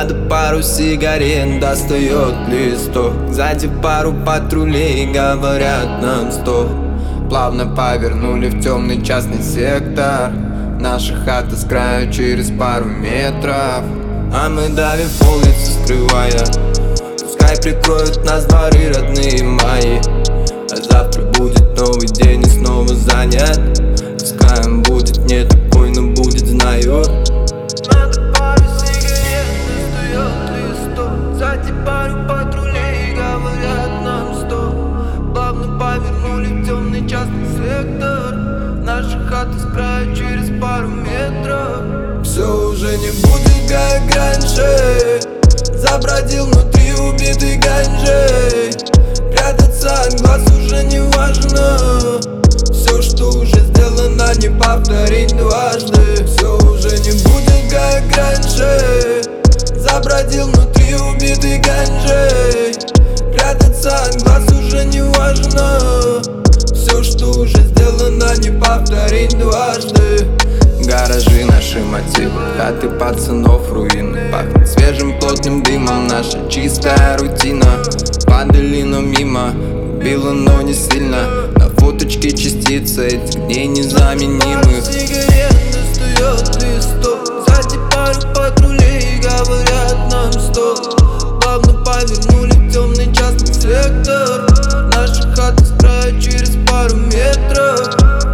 Надо пару сигарет, достает листок. Сзади пару патрулей, говорят нам стоп. Плавно повернули в темный частный сектор. Наша хата с краю через пару метров. А мы давим в улицу, скрывая. Пускай прикроют нас дворы родные мои. А завтра будет новый день и снова занят. Пускай он будет не такой, но будет, знаю. Надо пару сигарет, достает листок. Сзади пару патрулей, говорят нам стоп. Плавно повернули в темный частный сектор. Наша хата с краю через пару метров. Все уже не будет как раньше. Забродил внутри убитый ганджей. Прятаться от глаз уже не важно. Все, что уже сделано, не повторить дважды. Все уже не будет как раньше. Забродил внутри убитый ганджей. Прятаться от глаз уже не важно. Все, что уже сделано, не повторить дважды. Гаражи наши мотивы, хаты пацанов руины. Пахнет свежим плотным дымом наша чистая рутина. Падали, но мимо, било, но не сильно. На фоточке частицы этих дней незаменимых. Сигарет, достает листок. Сзади пару патрулей, говорят нам стоп. Плавно повернули в темный частный сектор. Наша хата с краю через пару метров.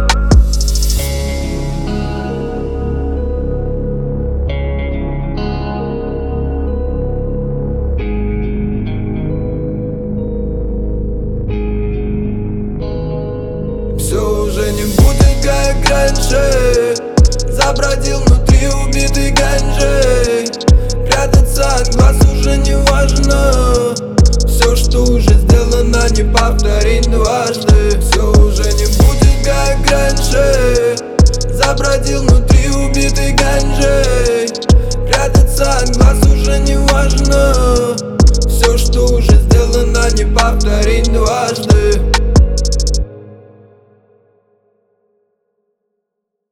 Все уже не будет как раньше. Забродил внутри убитый ганджей. Прятаться от глаз уже не важно. Все, что уже сделано, не повторить дважды. Все уже не будет как раньше. Забродил внутри убитый ганджей. Прятаться от глаз уже не важно. Все, что уже сделано, не повторить дважды.